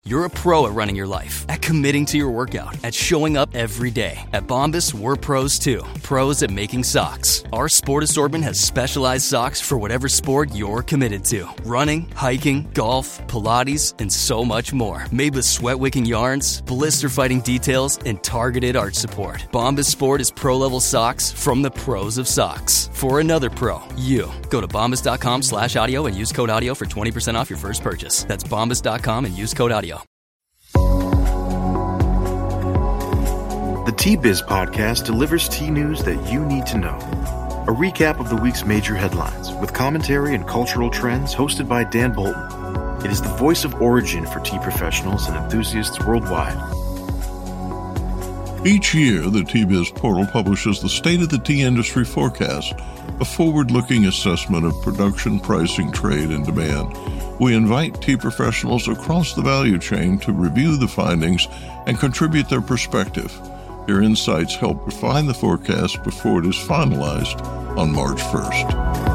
You're a pro at running your life, at committing to your workout, at showing up every day. At Bombas, we're pros too. Pros at making socks. Our sport assortment has specialized socks for whatever sport you're committed to. Running, hiking, golf, Pilates, and so much more. Made with sweat-wicking yarns, blister-fighting details, and targeted arch support. Bombas Sport is pro-level socks from the pros of socks. For another pro, you. Go to bombas.com/audio and use code audio for 20% off your first purchase. That's bombas.com and use code audio. The T-Biz podcast delivers tea news that you need to know. A recap of the week's major headlines with commentary and cultural trends hosted by Dan Bolton. It is the voice of origin for tea professionals and enthusiasts worldwide. Each year, the T-Biz portal publishes the State of the Tea Industry Forecast, a forward-looking assessment of production, pricing, trade, and demand. We invite tea professionals across the value chain to review the findings and contribute their perspective. Their insights help refine the forecast before it is finalized on March 1st.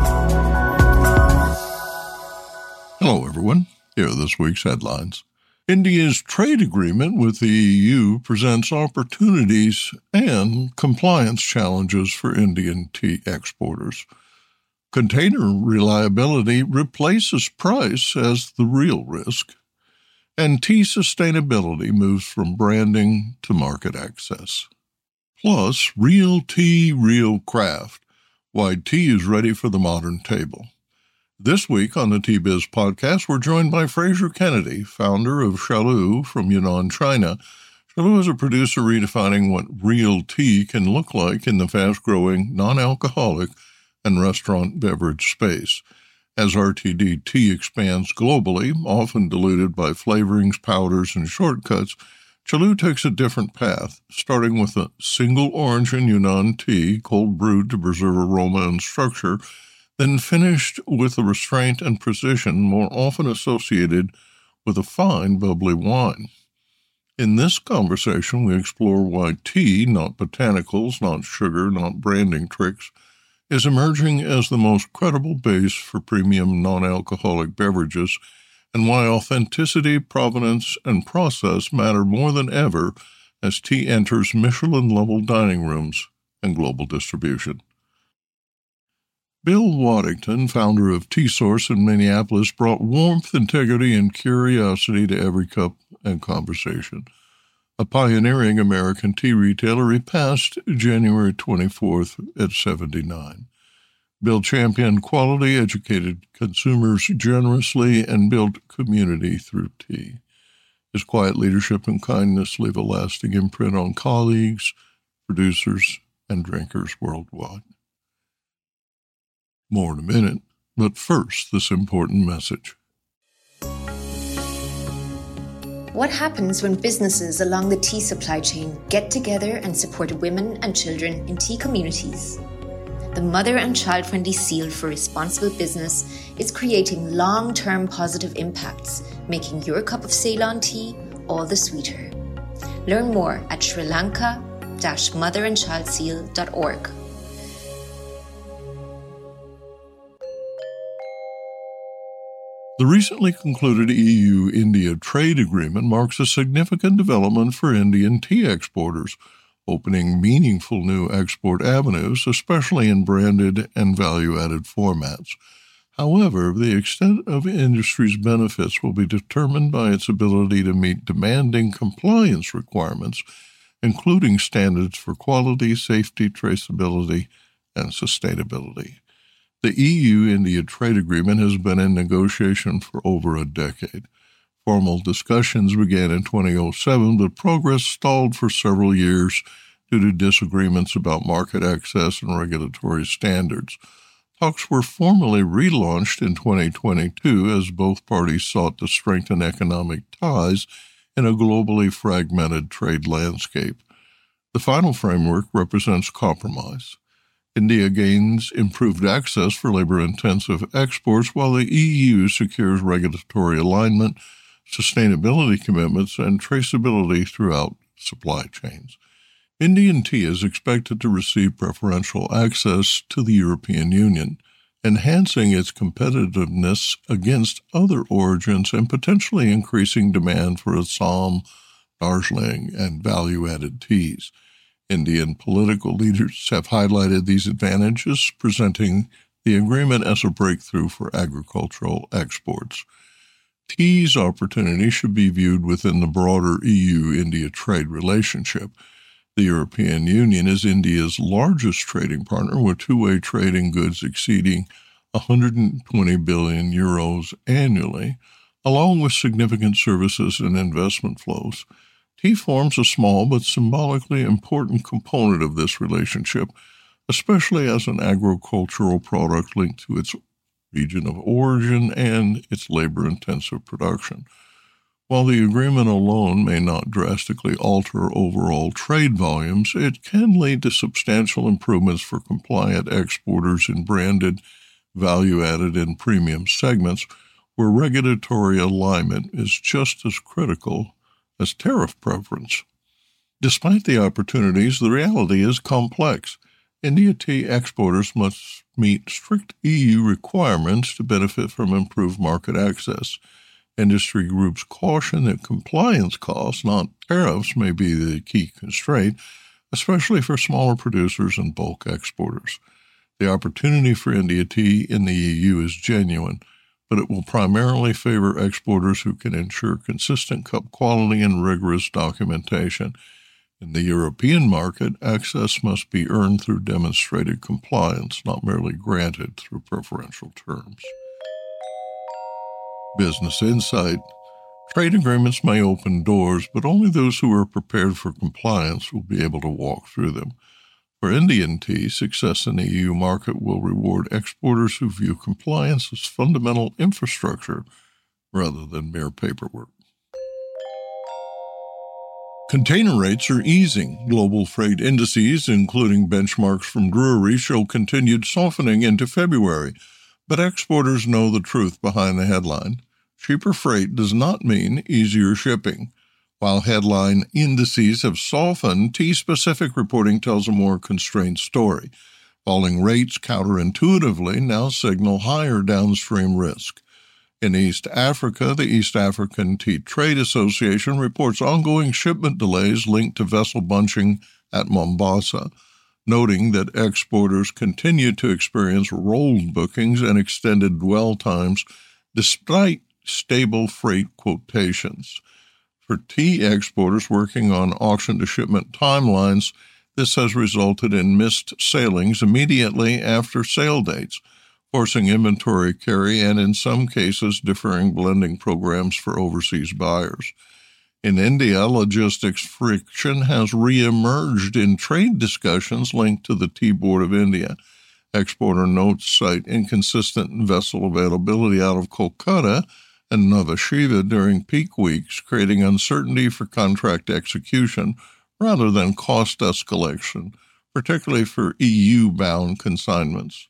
Hello, everyone. Here are this week's headlines. India's trade agreement with the EU presents opportunities and compliance challenges for Indian tea exporters. Container reliability replaces price as the real risk. And tea sustainability moves from branding to market access. Plus, real tea, real craft. Why tea is ready for the modern table. This week on the T-Biz podcast, we're joined by Fraser Kennedy, founder of Xiaolu from Yunnan, China. Xiaolu is a producer redefining what real tea can look like in the fast-growing, non-alcoholic, and restaurant beverage space. As RTD tea expands globally, often diluted by flavorings, powders, and shortcuts, Xiaolu takes a different path, starting with a single origin Yunnan tea, cold brewed to preserve aroma and structure, then finished with the restraint and precision more often associated with a fine, bubbly wine. In this conversation, we explore why tea, not botanicals, not sugar, not branding tricks, is emerging as the most credible base for premium non-alcoholic beverages, and why authenticity, provenance, and process matter more than ever as tea enters Michelin-level dining rooms and global distribution. Bill Waddington, founder of Tea Source in Minneapolis, brought warmth, integrity, and curiosity to every cup and conversation. A pioneering American tea retailer, he passed January 24th at 79. Bill championed quality, educated consumers generously, and built community through tea. His quiet leadership and kindness leave a lasting imprint on colleagues, producers, and drinkers worldwide. More in a minute, but first, this important message. What happens when businesses along the tea supply chain get together and support women and children in tea communities? The Mother and Child-Friendly Seal for Responsible Business is creating long-term positive impacts, making your cup of Ceylon tea all the sweeter. Learn more at srilanka-motherandchildseal.org. The recently concluded EU-India trade agreement marks a significant development for Indian tea exporters, opening meaningful new export avenues, especially in branded and value-added formats. However, the extent of industry's benefits will be determined by its ability to meet demanding compliance requirements, including standards for quality, safety, traceability, and sustainability. The EU-India trade agreement has been in negotiation for over a decade. Formal discussions began in 2007, but progress stalled for several years due to disagreements about market access and regulatory standards. Talks were formally relaunched in 2022 as both parties sought to strengthen economic ties in a globally fragmented trade landscape. The final framework represents compromise. India gains improved access for labor-intensive exports, while the EU secures regulatory alignment, sustainability commitments, and traceability throughout supply chains. Indian tea is expected to receive preferential access to the European Union, enhancing its competitiveness against other origins and potentially increasing demand for Assam, Darjeeling, and value-added teas. Indian political leaders have highlighted these advantages, presenting the agreement as a breakthrough for agricultural exports. Tea's opportunity should be viewed within the broader EU-India trade relationship. The European Union is India's largest trading partner, with two-way trade in goods exceeding 120 billion euros annually, along with significant services and investment flows. Tea forms a small but symbolically important component of this relationship, especially as an agricultural product linked to its region of origin and its labor-intensive production. While the agreement alone may not drastically alter overall trade volumes, it can lead to substantial improvements for compliant exporters in branded, value-added, and premium segments where regulatory alignment is just as critical as tariff preference. Despite the opportunities, the reality is complex. India tea exporters must meet strict EU requirements to benefit from improved market access. Industry groups caution that compliance costs, not tariffs, may be the key constraint, especially for smaller producers and bulk exporters. The opportunity for India tea in the EU is genuine, but it will primarily favor exporters who can ensure consistent cup quality and rigorous documentation. In the European market, access must be earned through demonstrated compliance, not merely granted through preferential terms. Business Insight. Trade agreements may open doors, but only those who are prepared for compliance will be able to walk through them. For Indian tea, success in the EU market will reward exporters who view compliance as fundamental infrastructure rather than mere paperwork. Container rates are easing. Global freight indices, including benchmarks from Drewry, show continued softening into February. But exporters know the truth behind the headline. Cheaper freight does not mean easier shipping. While headline indices have softened, tea-specific reporting tells a more constrained story. Falling rates counterintuitively now signal higher downstream risk. In East Africa, the East African Tea Trade Association reports ongoing shipment delays linked to vessel bunching at Mombasa, noting that exporters continue to experience rolled bookings and extended dwell times despite stable freight quotations. For tea exporters working on auction-to-shipment timelines, this has resulted in missed sailings immediately after sale dates, forcing inventory carry and, in some cases, deferring blending programs for overseas buyers. In India, logistics friction has re-emerged in trade discussions linked to the Tea Board of India. Exporter notes cite inconsistent vessel availability out of Kolkata and Nhava Sheva during peak weeks, creating uncertainty for contract execution rather than cost escalation, particularly for EU-bound consignments.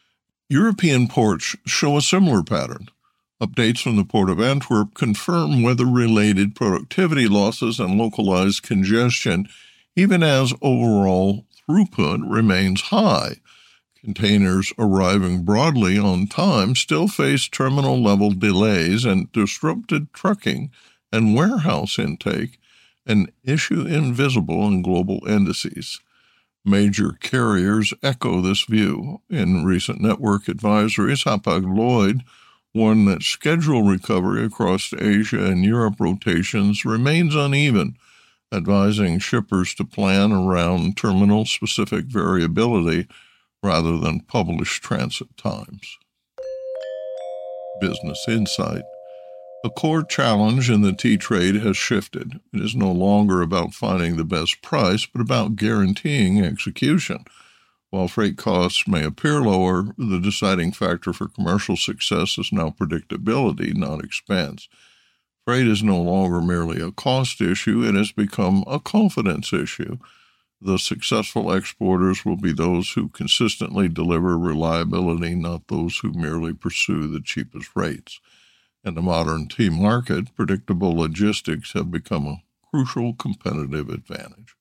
European ports show a similar pattern. Updates from the Port of Antwerp confirm weather-related productivity losses and localized congestion, even as overall throughput remains high. Containers arriving broadly on time still face terminal-level delays and disrupted trucking and warehouse intake, an issue invisible in global indices. Major carriers echo this view. In recent network advisories, Hapag-Lloyd warned that schedule recovery across Asia and Europe rotations remains uneven, advising shippers to plan around terminal-specific variability rather than published transit times. Business Insight. The core challenge in the tea trade has shifted. It is no longer about finding the best price, but about guaranteeing execution. While freight costs may appear lower, the deciding factor for commercial success is now predictability, not expense. Freight is no longer merely a cost issue, it has become a confidence issue. The successful exporters will be those who consistently deliver reliability, not those who merely pursue the cheapest rates. In the modern tea market, predictable logistics have become a crucial competitive advantage.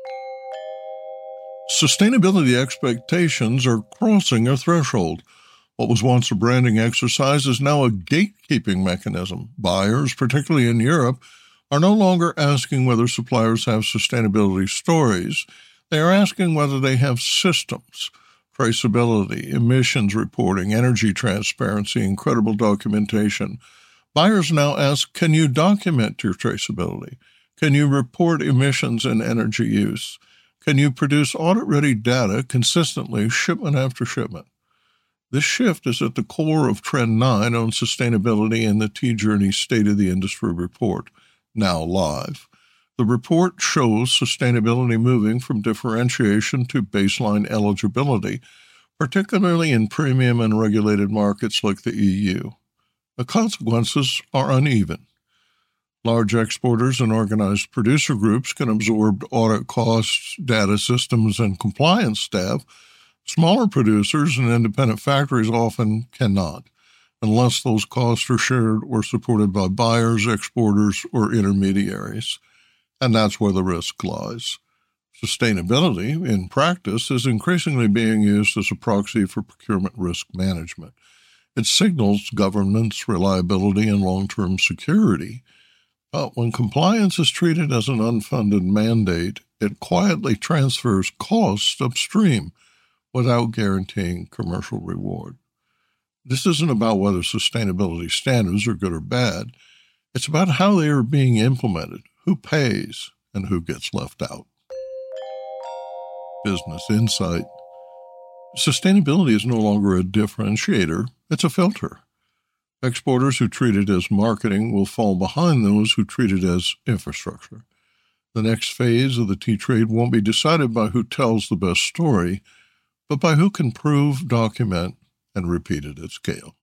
Sustainability expectations are crossing a threshold. What was once a branding exercise is now a gatekeeping mechanism. Buyers, particularly in Europe, are no longer asking whether suppliers have sustainability stories. They are asking whether they have systems, traceability, emissions reporting, energy transparency, and credible documentation. Buyers now ask, can you document your traceability? Can you report emissions and energy use? Can you produce audit-ready data consistently, shipment after shipment? This shift is at the core of Trend 9 on sustainability in the T-Journey State of the Industry report, now live. The report shows sustainability moving from differentiation to baseline eligibility, particularly in premium and regulated markets like the EU. The consequences are uneven. Large exporters and organized producer groups can absorb audit costs, data systems, and compliance staff. Smaller producers and independent factories often cannot, unless those costs are shared or supported by buyers, exporters, or intermediaries. And that's where the risk lies. Sustainability, in practice, is increasingly being used as a proxy for procurement risk management. It signals governance, reliability, and long-term security. But when compliance is treated as an unfunded mandate, it quietly transfers costs upstream without guaranteeing commercial reward. This isn't about whether sustainability standards are good or bad. It's about how they are being implemented, who pays, and who gets left out. Business insight. Sustainability is no longer a differentiator, it's a filter. Exporters who treat it as marketing will fall behind those who treat it as infrastructure. The next phase of the tea trade won't be decided by who tells the best story, but by who can prove, document, and repeat it at scale.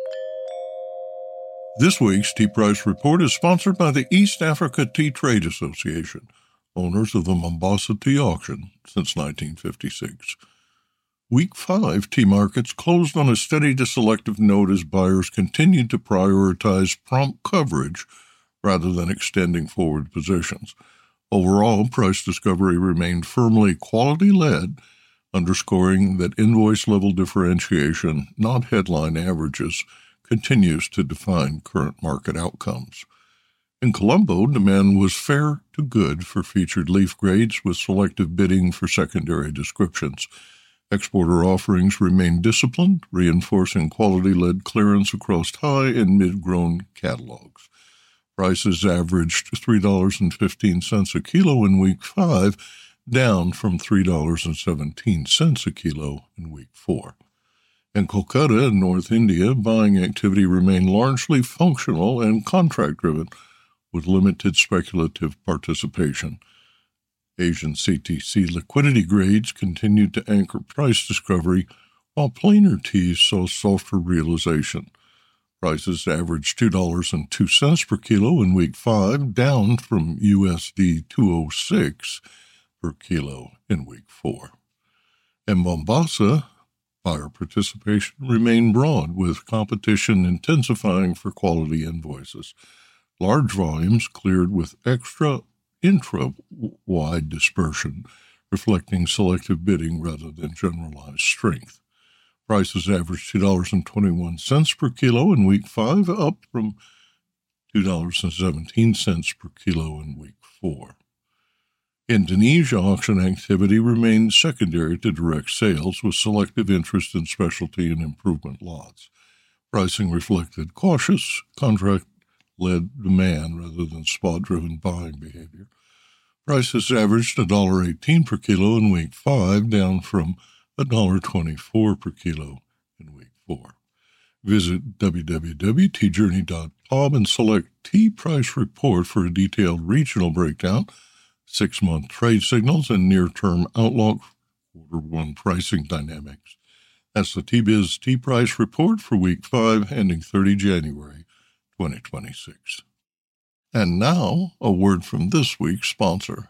This week's Tea Price Report is sponsored by the East Africa Tea Trade Association, owners of the Mombasa Tea Auction since 1956. Week 5 tea markets closed on a steady to selective note as buyers continued to prioritize prompt coverage rather than extending forward positions. Overall, price discovery remained firmly quality-led, underscoring that invoice-level differentiation, not headline averages, continues to define current market outcomes. In Colombo, demand was fair to good for featured leaf grades with selective bidding for secondary descriptions. Exporter offerings remained disciplined, reinforcing quality-led clearance across high and mid-grown catalogs. Prices averaged $3.15 a kilo in Week 5, down from $3.17 a kilo in Week 4. In Kolkata and North India, buying activity remained largely functional and contract-driven, with limited speculative participation. Asian CTC liquidity grades continued to anchor price discovery, while plainer teas saw softer realization. Prices averaged $2.02 per kilo in Week 5, down from USD $2.06 per kilo in Week 4. In Mombasa, buyer participation remained broad, with competition intensifying for quality invoices. Large volumes cleared with extra intra-wide dispersion, reflecting selective bidding rather than generalized strength. Prices averaged $2.21 per kilo in Week 5, up from $2.17 per kilo in Week 4. Indonesia auction activity remained secondary to direct sales, with selective interest in specialty and improvement lots. Pricing reflected cautious, contract-led demand rather than spot-driven buying behavior. Prices averaged $1.18 per kilo in Week 5, down from $1.24 per kilo in Week 4. Visit www.tjourney.com and select Tea Price Report for a detailed regional breakdown, 6-month trade signals, and near-term outlook, Q1 pricing dynamics. That's the T-Biz Tea Price Report for Week 5, ending 30 January 2026. And now, a word from this week's sponsor.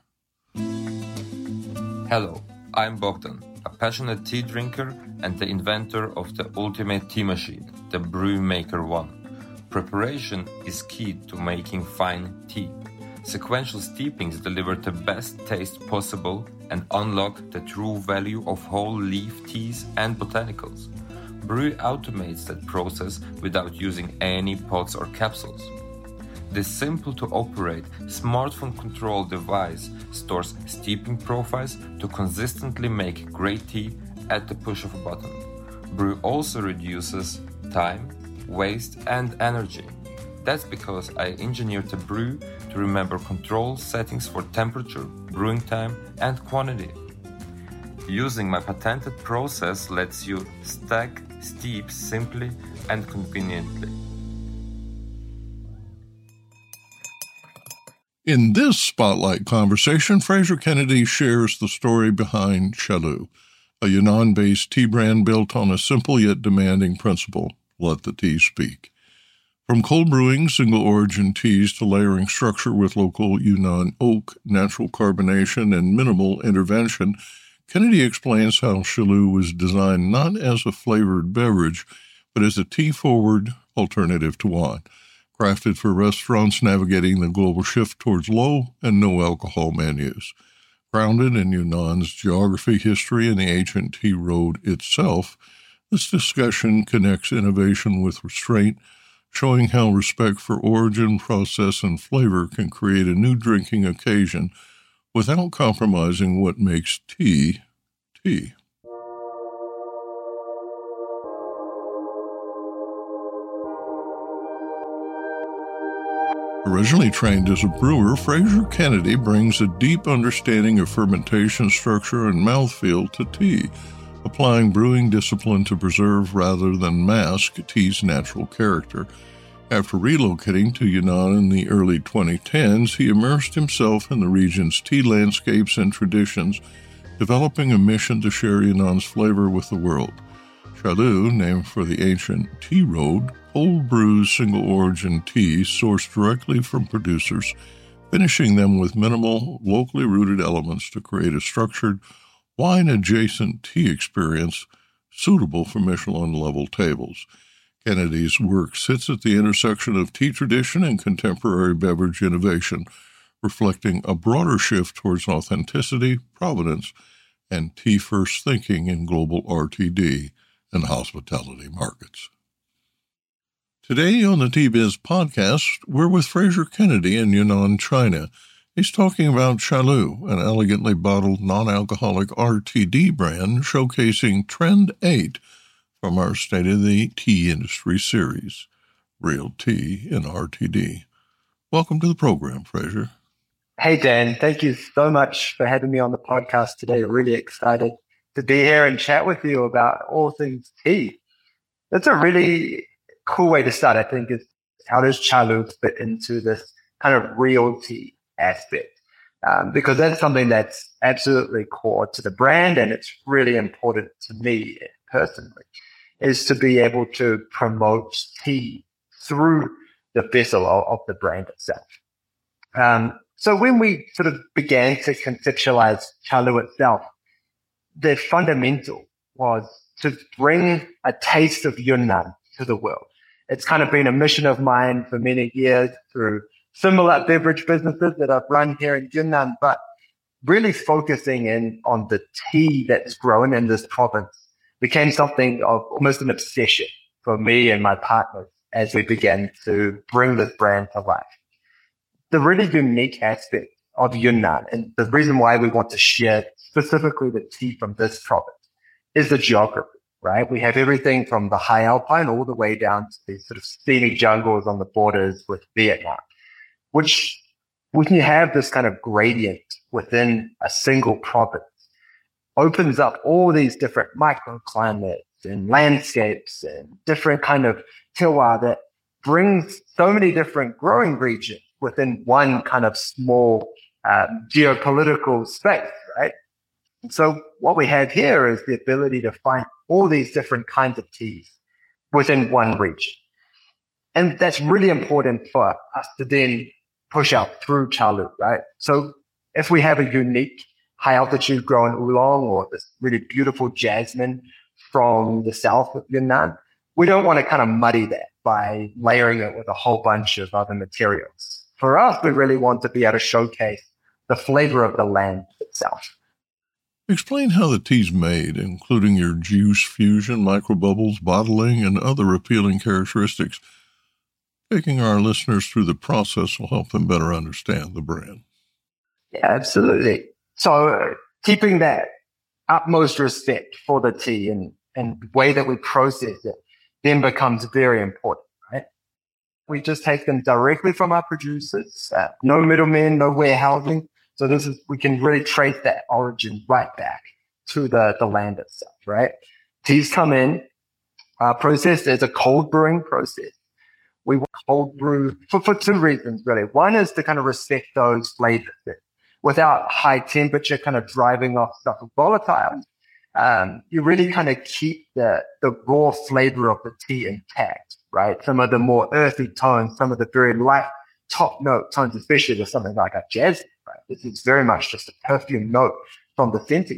Hello, I'm Bogdan, a passionate tea drinker and the inventor of the ultimate tea machine, the Brewmaker One. Preparation is key to making fine tea. Sequential steepings deliver the best taste possible and unlock the true value of whole leaf teas and botanicals. Brew automates that process without using any pots or capsules. This simple-to-operate, smartphone-controlled device stores steeping profiles to consistently make great tea at the push of a button. Brew also reduces time, waste, and energy. That's because I engineered the Brew to remember control settings for temperature, brewing time, and quantity. Using my patented process lets you stack, steep simply and conveniently. In this Spotlight conversation, Fraser Kennedy shares the story behind Chalou, a Yunnan-based tea brand built on a simple yet demanding principle: let the tea speak. From cold brewing single-origin teas to layering structure with local Yunnan oak, natural carbonation, and minimal intervention, Kennedy explains how Chalou was designed not as a flavored beverage, but as a tea-forward alternative to wine, crafted for restaurants navigating the global shift towards low and no-alcohol menus. Grounded in Yunnan's geography, history, and the ancient tea road itself, this discussion connects innovation with restraint, showing how respect for origin, process, and flavor can create a new drinking occasion without compromising what makes tea, tea. Originally trained as a brewer, Fraser Kennedy brings a deep understanding of fermentation structure and mouthfeel to tea, applying brewing discipline to preserve rather than mask tea's natural character. After relocating to Yunnan in the early 2010s, he immersed himself in the region's tea landscapes and traditions, developing a mission to share Yunnan's flavor with the world. Chalou, named for the ancient tea road, cold brews single-origin tea sourced directly from producers, finishing them with minimal, locally rooted elements to create a structured, wine-adjacent tea experience suitable for Michelin-level tables. Kennedy's work sits at the intersection of tea tradition and contemporary beverage innovation, reflecting a broader shift towards authenticity, provenance, and tea-first thinking in global RTD and hospitality markets. Today on the Tea Biz podcast, we're with Fraser Kennedy in Yunnan, China. He's talking about Chalou, an elegantly bottled non-alcoholic RTD brand showcasing Trend 8 from our State of the Tea Industry series, Real Tea in RTD. Welcome to the program, Fraser. Hey, Dan. Thank you so much for having me on the podcast today. Really excited to be here and chat with you about all things tea. That's a really cool way to start, I think, is how does Chalou fit into this kind of real tea aspect? Because that's something that's absolutely core to the brand, and it's really important to me personally, is to be able to promote tea through the vessel of the brand itself. So when we sort of began to conceptualize Chalou itself, the fundamental was to bring a taste of Yunnan to the world. It's kind of been a mission of mine for many years through similar beverage businesses that I've run here in Yunnan, but really focusing in on the tea that's grown in this province became something of almost an obsession for me and my partners as we began to bring this brand to life. The really unique aspect of Yunnan, and the reason why we want to share specifically the tea from this province, is the geography, right? We have everything from the high alpine all the way down to these sort of scenic jungles on the borders with Vietnam, which when you have this kind of gradient within a single province, opens up all these different microclimates and landscapes and different kind of terroir that brings so many different growing regions within one kind of small geopolitical space, right? So what we have here is the ability to find all these different kinds of teas within one region. And that's really important for us to then push out through Chalou, right? So if we have a unique high altitude grown oolong or this really beautiful jasmine from the south of Yunnan, we don't want to kind of muddy that by layering it with a whole bunch of other materials. For us, we really want to be able to showcase the flavor of the land itself. Explain how the tea's made, including your juice fusion, microbubbles, bottling, and other appealing characteristics. Taking our listeners through the process will help them better understand the brand. Yeah, absolutely. So keeping that utmost respect for the tea and the way that we process it then becomes very important, right? We just take them directly from our producers, no middlemen, no warehousing. So we can really trace that origin right back to the land itself, right? Teas come in, processed as a cold brewing process. We cold brew for two reasons, really. One is to kind of respect those flavors without high temperature kind of driving off stuff with volatile. You really kind of keep the raw flavor of the tea intact, right? Some of the more earthy tones, some of the very light top note tones, especially with something like a jasmine, right? This is very much just a perfume note from the scenting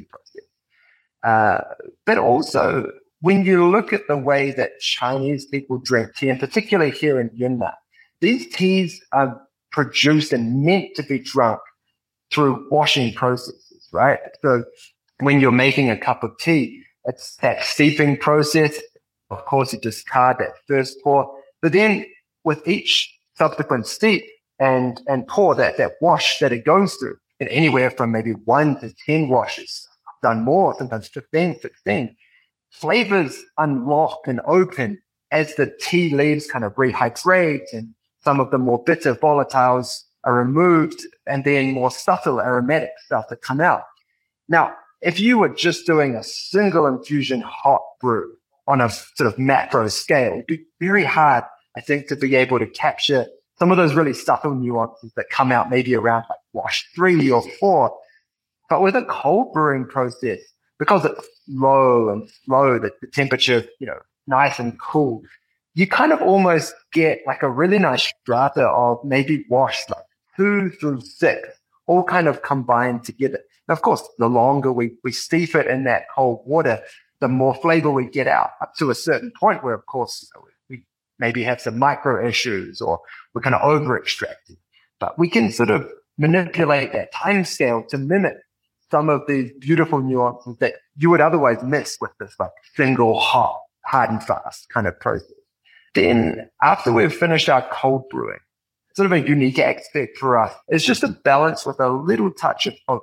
process. But also, when you look at the way that Chinese people drink tea, and particularly here in Yunnan, these teas are produced and meant to be drunk through washing processes, right? So when you're making a cup of tea, it's that steeping process. Of course, you discard that first pour, but then with each subsequent steep and pour, that wash that it goes through, and anywhere from maybe 1 to 10 washes, I've done more, sometimes 15, 16, flavors unlock and open as the tea leaves kind of rehydrate and some of the more bitter volatiles are removed, and then more subtle aromatic stuff that come out. Now, if you were just doing a single infusion hot brew on a sort of macro scale, it'd be very hard, I think, to be able to capture some of those really subtle nuances that come out maybe around like wash 3 or 4. But with a cold brewing process, because it's low and slow, the temperature, nice and cool, you kind of almost get like a really nice strata of maybe wash like 2 through 6, all kind of combined together. And of course, the longer we steep it in that cold water, the more flavor we get out, up to a certain point where, of course, we maybe have some micro issues or we're kind of over extracting. But we can sort of manipulate that time scale to mimic some of these beautiful nuances that you would otherwise miss with this like single hot, hard and fast kind of process. Then after we've finished our cold brewing, sort of a unique aspect for us is just a balance with a little touch of oak.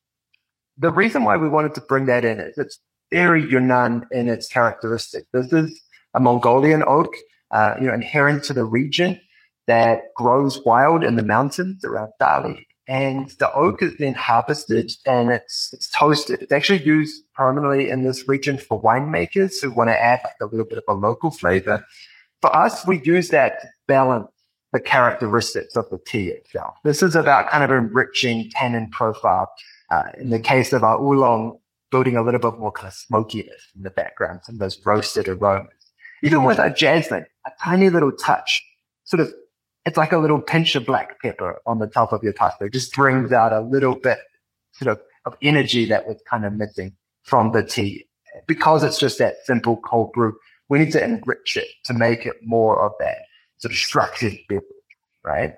The reason why we wanted to bring that in is it's very Yunnan in its characteristic. This is a Mongolian oak, inherent to the region that grows wild in the mountains around Dali. And the oak is then harvested and it's toasted. It's actually used prominently in this region for winemakers who want to add like a little bit of a local flavor. For us, we use that to balance the characteristics of the tea itself. This is about kind of enriching tannin profile. In the case of our oolong, building a little bit more kind of smokiness in the background, some of those roasted aromas. Even with our jasmine, a tiny little touch, it's like a little pinch of black pepper on the top of your pasta. It just brings out a little bit of energy that was kind of missing from the tea. Because it's just that simple cold brew, we need to enrich it to make it more of that sort of structured beverage, right?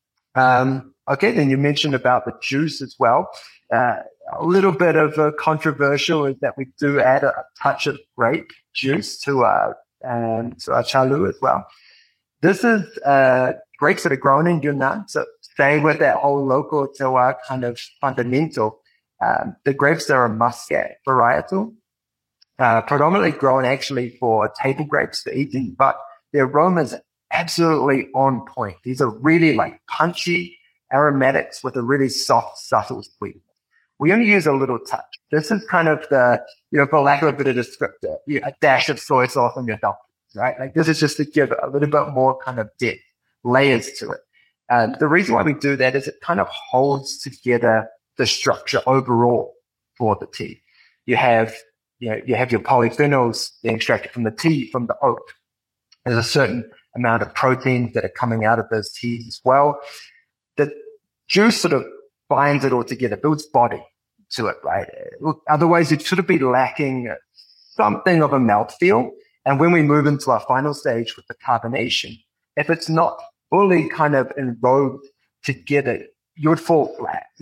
Okay, then you mentioned about the juice as well. A little bit of a controversial is that we do add a touch of grape juice to our chalu as well. This is grapes that are grown in Yunnan, so staying with that whole local terroir kind of fundamental. The grapes are a muscat varietal, predominantly grown actually for table grapes for eating, but the aromas are absolutely on point. These are really like punchy aromatics with a really soft, subtle sweetness. We only use a little touch. This is kind of the, for lack of a bit of descriptor, a dash of soy sauce on your dumplings, right? Like this is just to give a little bit more kind of depth, layers to it. The reason why we do that is it kind of holds together the structure overall for the tea. You have your polyphenols being extracted from the tea, from the oak. There's a certain amount of proteins that are coming out of those teas as well. The juice sort of binds it all together, builds body to it, right? Otherwise, it should be lacking something of a mouthfeel. And when we move into our final stage with the carbonation, if it's not fully kind of enrobed together, you would fall flat. And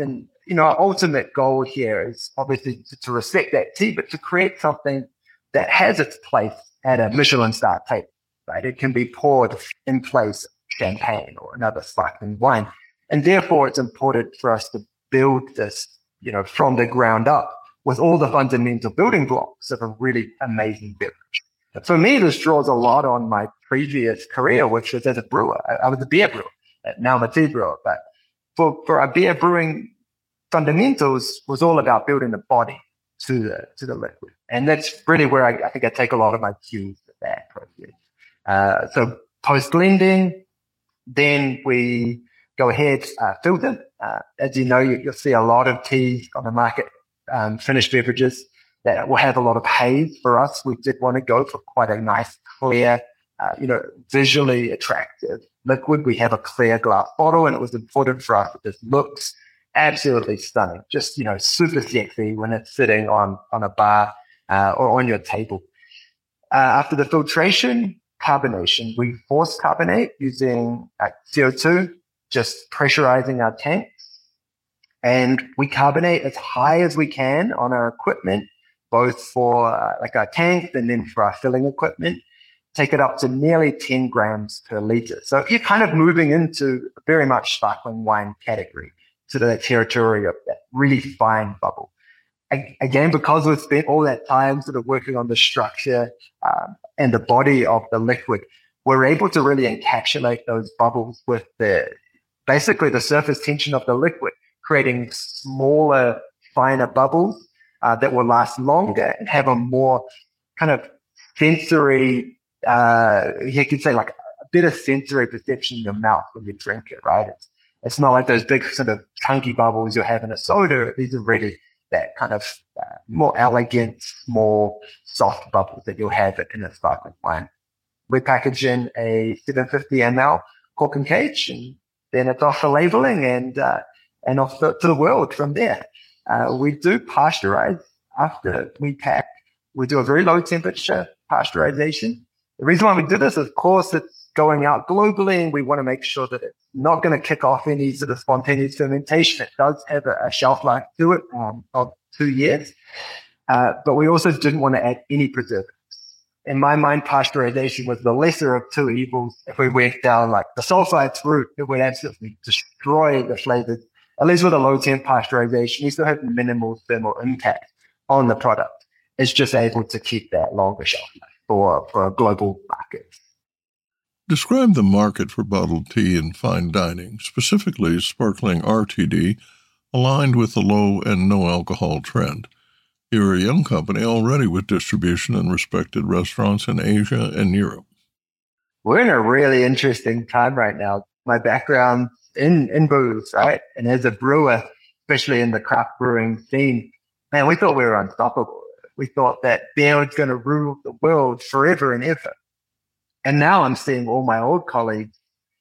our ultimate goal here is obviously to respect that tea, but to create something that has its place at a Michelin star table, right? It can be poured in place of champagne or another sparkling wine. And therefore, it's important for us to build this, from the ground up with all the fundamental building blocks of a really amazing beverage. But for me, this draws a lot on my previous career, which was as a brewer. I was a beer brewer. Now I'm a tea brewer. But for our beer brewing fundamentals was all about building the body to the liquid. And that's really where I think I take a lot of my cues to that process. So post-blending, then we go ahead, filter. As you know, you'll see a lot of tea on the market, finished beverages that will have a lot of haze. For us, we did want to go for quite a nice, clear, visually attractive liquid. We have a clear glass bottle, and it was important for us that this looks absolutely stunning, just, super sexy when it's sitting on a bar or on your table. After the filtration, carbonation, we force carbonate using CO2, just pressurizing our tanks. And we carbonate as high as we can on our equipment, both for our tanks and then for our filling equipment, take it up to nearly 10 grams per liter. So you're kind of moving into very much sparkling wine category, to the territory of that really fine bubble. Again, because we've spent all that time sort of working on the structure and the body of the liquid, we're able to really encapsulate those bubbles with basically the surface tension of the liquid, creating smaller, finer bubbles that will last longer and have a more kind of sensory, you could say like a bit of sensory perception in your mouth when you drink it, right? It's not like those big sort of chunky bubbles you'll have in a soda. These are really that kind of more elegant, more soft bubbles that you'll have in a sparkling wine. We package in a 750 ml cork and cage, and then it's off for labeling and off to the world from there. We do pasteurize after we pack. We do a very low temperature pasteurization. The reason why we do this, of course, it's going out globally, and we want to make sure that it's not going to kick off any sort of spontaneous fermentation. It does have a shelf life to it of 2 years, but we also didn't want to add any preservatives. In my mind, pasteurization was the lesser of two evils. If we went down like the sulfites route, it would absolutely destroy the flavors. At least with a low temp pasteurization, you still have minimal thermal impact on the product. It's just able to keep that longer shelf life for a global market. Describe the market for bottled tea in fine dining, specifically sparkling RTD, aligned with the low and no alcohol trend. You're a young company already with distribution in respected restaurants in Asia and Europe. We're in a really interesting time right now. My background in booze, right? And as a brewer, especially in the craft brewing scene, man, we thought we were unstoppable. We thought that beer was going to rule the world forever and ever. And now I'm seeing all my old colleagues,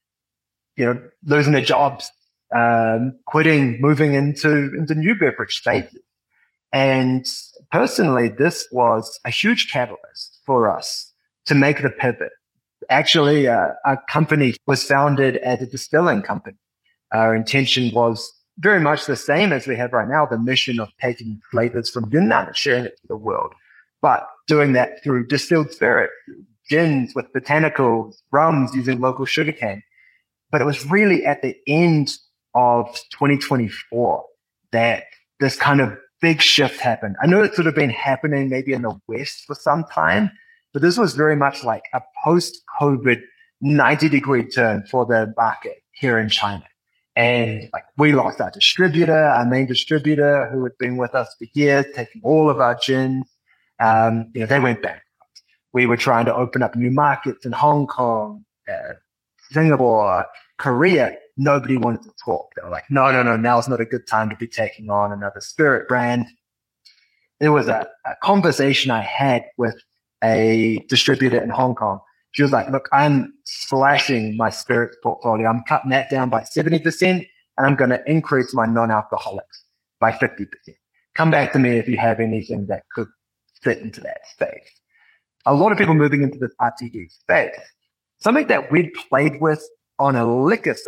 losing their jobs, quitting, moving into new beverage spaces. And personally, this was a huge catalyst for us to make the pivot. Actually, our company was founded as a distilling company. Our intention was very much the same as we have right now, the mission of taking flavors from Yunnan and sharing it to the world, but doing that through distilled spirit, gins with botanicals, rums using local sugarcane. But it was really at the end of 2024 that this kind of big shift happened. I know it's sort of been happening maybe in the West for some time, but this was very much like a post-COVID 90-degree turn for the market here in China. And we lost our distributor, our main distributor, who had been with us for years, taking all of our gins. They went bankrupt. We were trying to open up new markets in Hong Kong, Singapore, Korea. Nobody wanted to talk. They were like, no, now's not a good time to be taking on another spirit brand. There was a conversation I had with a distributor in Hong Kong. She was like, look, I'm slashing my spirits portfolio. I'm cutting that down by 70%, and I'm going to increase my non-alcoholics by 50%. Come back to me if you have anything that could fit into that space. A lot of people moving into this RTD space. Something that we'd played with on a liquor side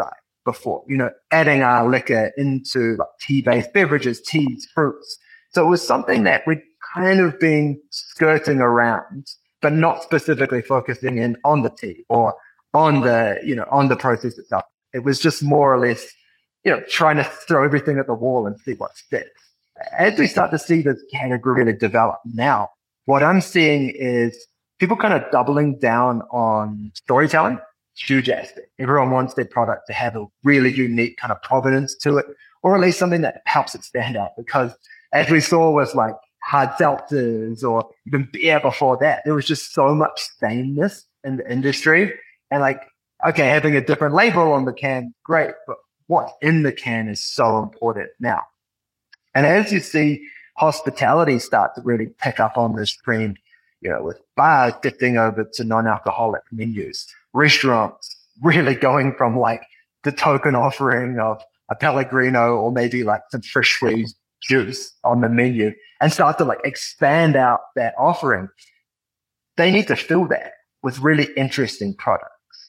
before, adding our liquor into like tea-based beverages, teas, fruits. So it was something that we'd kind of been skirting around, but not specifically focusing in on the tea or on the process itself. It was just more or less, trying to throw everything at the wall and see what sticks. As we start to see this category really develop now, what I'm seeing is people kind of doubling down on storytelling. Huge aspect. Everyone wants their product to have a really unique kind of provenance to it, or at least something that helps it stand out. Because as we saw with like hard seltzers or even beer before that, there was just so much sameness in the industry. And like, okay, having a different label on the can, great, but what's in the can is so important now. And as you see hospitality start to really pick up on this trend, with bars shifting over to non-alcoholic menus, restaurants really going from like the token offering of a Pellegrino or maybe like some fresh squeezed juice on the menu and start to like expand out that offering. They need to fill that with really interesting products.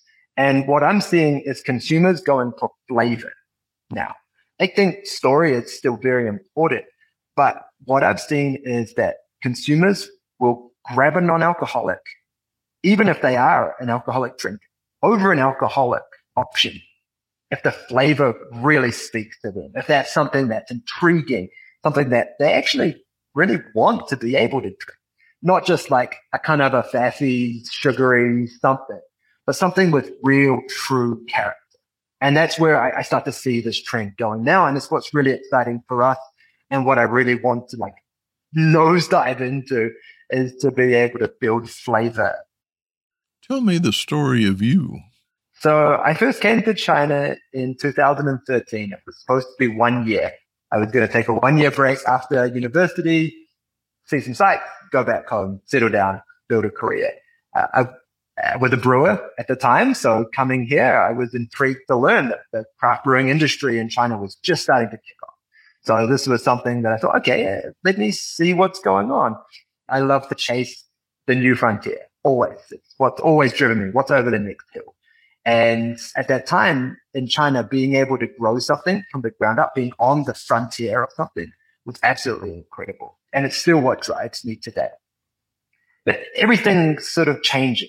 And what I'm seeing is consumers going for flavor now. I think story is still very important, but what I've seen is that consumers will grab a non-alcoholic, even if they are an alcoholic drink, over an alcoholic option, if the flavor really speaks to them, if that's something that's intriguing, something that they actually really want to be able to drink, not just like a kind of a faffy, sugary something, but something with real, true character. And that's where I start to see this trend going now. And it's what's really exciting for us and what I really want to like nosedive into is to be able to build flavor. Tell me the story of you. So I first came to China in 2013. It was supposed to be 1 year. I was going to take a 1 year break after university, see some sights, go back home, settle down, build a career. I was a brewer at the time. So coming here, I was intrigued to learn that the craft brewing industry in China was just starting to kick off. So this was something that I thought, okay, let me see what's going on. I love to chase the new frontier. Always. It's what's always driven me. What's over the next hill? And at that time in China, being able to grow something from the ground up, being on the frontier of something was absolutely incredible. And it's still what drives me today. But everything sort of changes,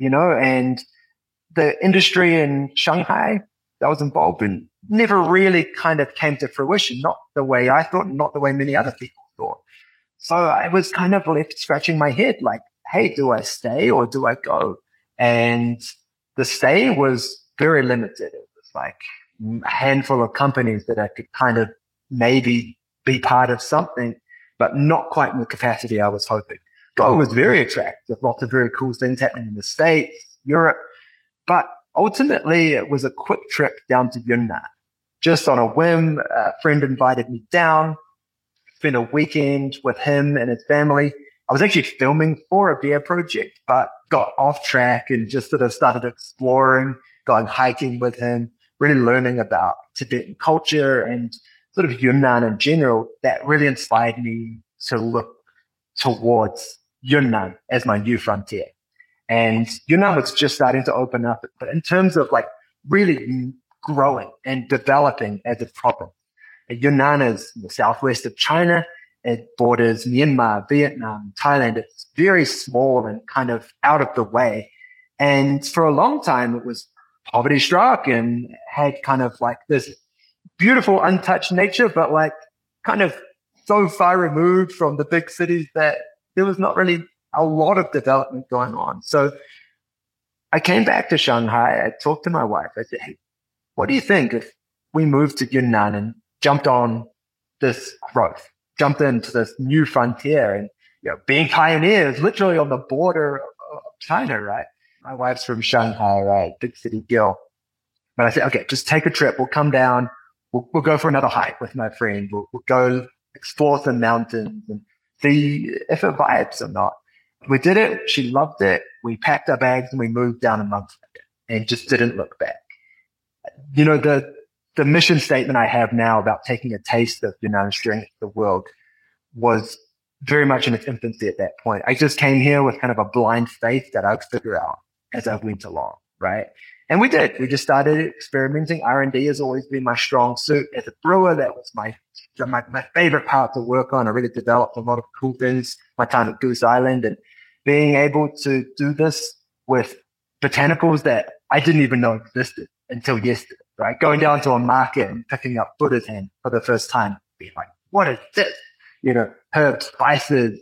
and the industry in Shanghai that I was involved in never really kind of came to fruition, not the way I thought, not the way many other people thought. So I was kind of left scratching my head like, hey, do I stay or do I go? And the stay was very limited. It was like a handful of companies that I could kind of maybe be part of something, but not quite in the capacity I was hoping. Go was very attractive, lots of very cool things happening in the States, Europe, but ultimately it was a quick trip down to Yunnan. Just on a whim, a friend invited me down, spent a weekend with him and his family. I was actually filming for a beer project, but got off track and just sort of started exploring, going hiking with him, really learning about Tibetan culture and sort of Yunnan in general. That really inspired me to look towards Yunnan as my new frontier. And Yunnan was just starting to open up, but in terms of like really growing and developing as a province, Yunnan is in the southwest of China. It borders Myanmar, Vietnam, Thailand. It's very small and kind of out of the way. And for a long time, it was poverty struck and had kind of like this beautiful, untouched nature, but like kind of so far removed from the big cities that there was not really a lot of development going on. So I came back to Shanghai. I talked to my wife. I said, hey, what do you think if we moved to Yunnan and jumped on this growth, jumped into this new frontier and, being pioneers literally on the border of China, right? My wife's from Shanghai, right? Big city girl. But I said, okay, just take a trip. We'll come down. We'll go for another hike with my friend. We'll go explore some mountains and see if it vibes or not. We did it. She loved it. We packed our bags and we moved down a month later and just didn't look back. The mission statement I have now about taking a taste of Yunnan strength to the world was very much in its infancy at that point. I just came here with kind of a blind faith that I'd figure out as I went along, right? And we did. We just started experimenting. R&D has always been my strong suit. As a brewer, that was my favorite part to work on. I really developed a lot of cool things my time at Goose Island, and being able to do this with botanicals that I didn't even know existed until yesterday, right? Going down to a market and picking up Buddha's hand for the first time, being like, what is this? Herbs, spices,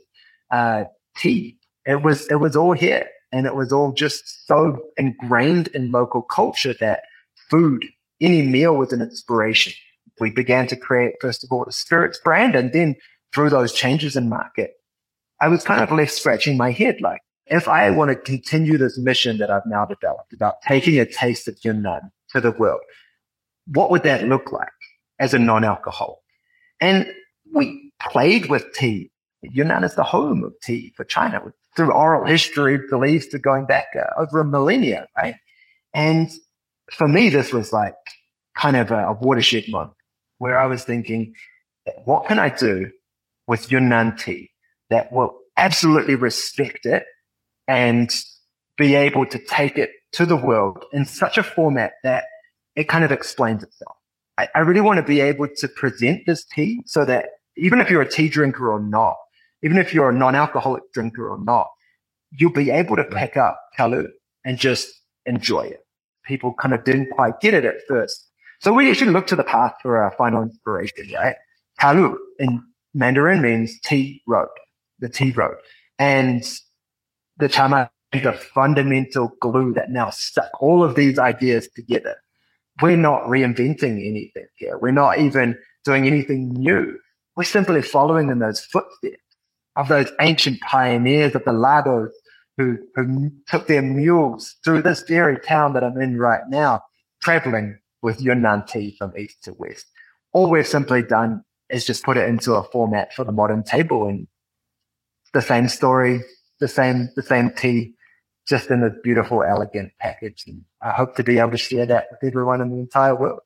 tea. It was all here. And it was all just so ingrained in local culture that food, any meal was an inspiration. We began to create, first of all, the spirits brand. And then through those changes in market, I was kind of left scratching my head. Like, if I want to continue this mission that I've now developed about taking a taste of Yunnan to the world, what would that look like as a non-alcoholic? And we played with tea. Yunnan is the home of tea for China, through oral history, beliefs to going back over a millennia, right? And for me, this was like kind of a watershed moment where I was thinking, what can I do with Yunnan tea that will absolutely respect it and be able to take it to the world in such a format that it kind of explains itself? I really want to be able to present this tea so that even if you're a tea drinker or not, even if you're a non-alcoholic drinker or not, you'll be able to pick up Kalu and just enjoy it. People kind of didn't quite get it at first. So we actually looked to the path for our final inspiration, right? Kalu in Mandarin means tea road, the tea road. And the chama is the fundamental glue that now stuck all of these ideas together. We're not reinventing anything here. We're not even doing anything new. We're simply following in those footsteps of those ancient pioneers of the Lados who took their mules through this very town that I'm in right now, traveling with Yunnan tea from east to west. All we've simply done is just put it into a format for the modern table, and the same story, the same tea, just in a beautiful, elegant package. And I hope to be able to share that with everyone in the entire world.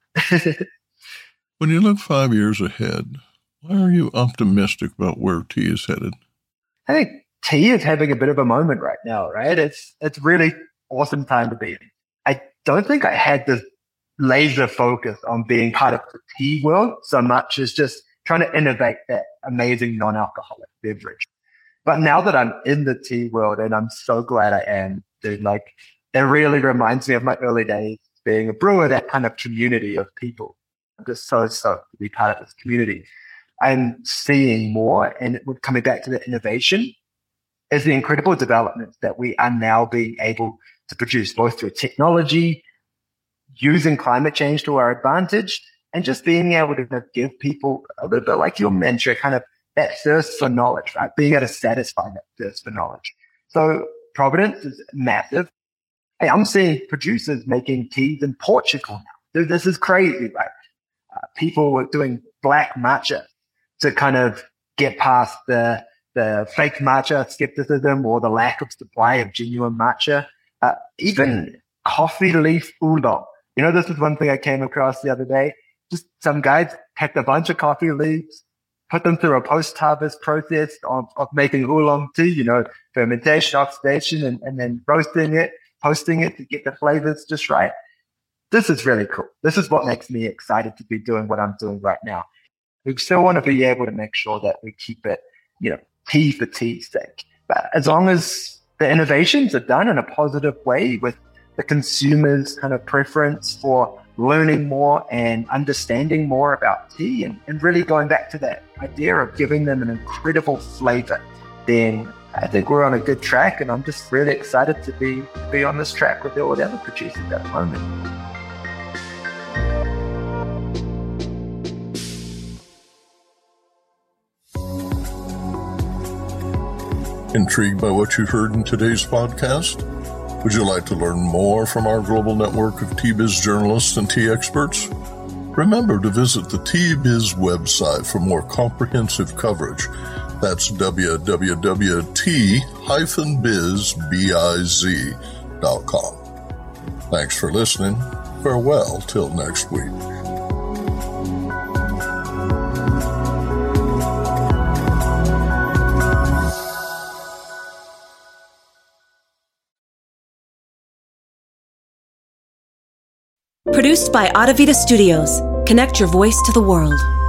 When you look 5 years ahead, why are you optimistic about where tea is headed? I think tea is having a bit of a moment right now, right? It's really awesome time to be in. I don't think I had this laser focus on being part of the tea world so much as just trying to innovate that amazing non-alcoholic beverage. But now that I'm in the tea world, and I'm so glad I am, dude, like, it really reminds me of my early days being a brewer, that kind of community of people. I'm just so to be part of this community. I'm seeing more, and coming back to the innovation, is the incredible developments that we are now being able to produce, both through technology, using climate change to our advantage, and just being able to give people a little bit like your mantra, kind of that thirst for knowledge, right? Being able to satisfy that thirst for knowledge. So Providence is massive. Hey, I'm seeing producers making teas in Portugal now. Dude, this is crazy, right? People were doing black matcha to kind of get past the fake matcha skepticism or the lack of supply of genuine matcha. Even coffee leaf oolong. This is one thing I came across the other day. Just some guys packed a bunch of coffee leaves, put them through a post-harvest process of making oolong tea, fermentation, oxidation, and then roasting it, posting it to get the flavors just right. This is really cool. This is what makes me excited to be doing what I'm doing right now. We still want to be able to make sure that we keep it, tea for tea's sake. But as long as the innovations are done in a positive way with the consumer's kind of preference for learning more and understanding more about tea and really going back to that idea of giving them an incredible flavor, then I think we're on a good track, and I'm just really excited to be on this track with all the other producers at the moment. Intrigued by what you heard in today's podcast? Would you like to learn more from our global network of Tea-Biz journalists and tea experts? Remember to visit the Tea-Biz website for more comprehensive coverage. That's www.t-biz.com. Thanks for listening. Farewell till next week. Produced by Adavita Studios. Connect your voice to the world.